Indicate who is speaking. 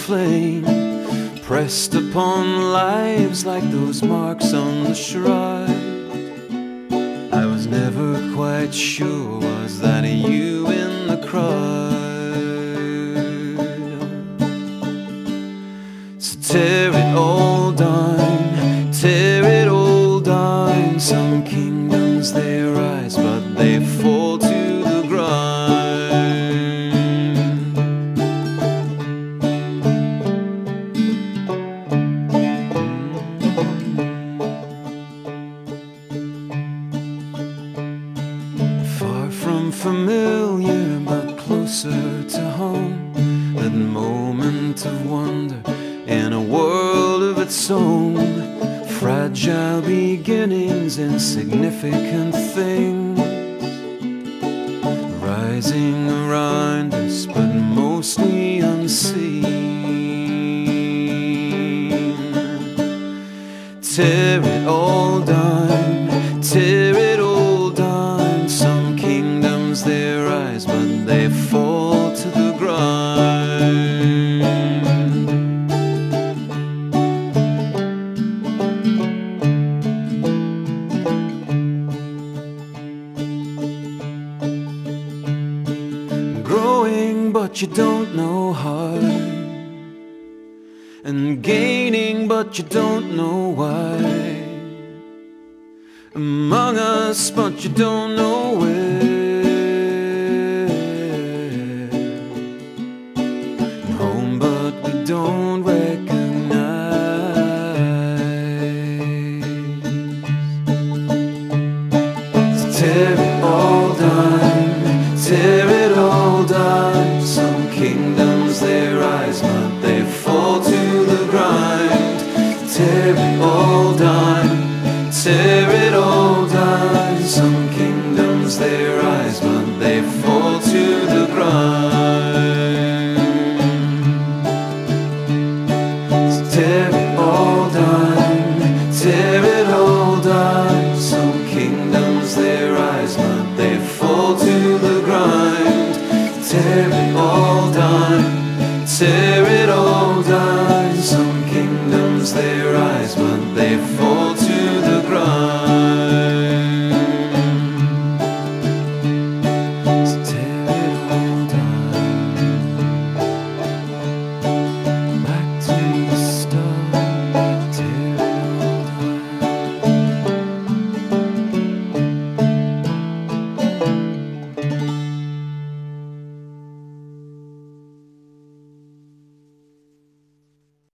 Speaker 1: flame, pressed upon lives like those marks on the shrine. I was never quite sure, was that you in the crowd? So tear it all down, tear it all down. Some kingdoms they rise, but they fall to the ground. Far from familiar, but closer to home. That moment of wonder in a world of its own. Fragile beginnings, insignificant things rising around us, but mostly unseen. Tear it all down, tear it all down. Some kingdoms they rise, but they fall to the ground. Growing, but you don't know how, and gaining, but you don't know why. Among us, but you don't know where. Home, but we don't recognize. So tear it all down, tear it all down. Some kingdoms they rise, but they fall to the ground. Tear it all down, tear it all down. Some kingdoms they rise, but they fall to the ground. So tear it all down, tear it all down. Some kingdoms they rise.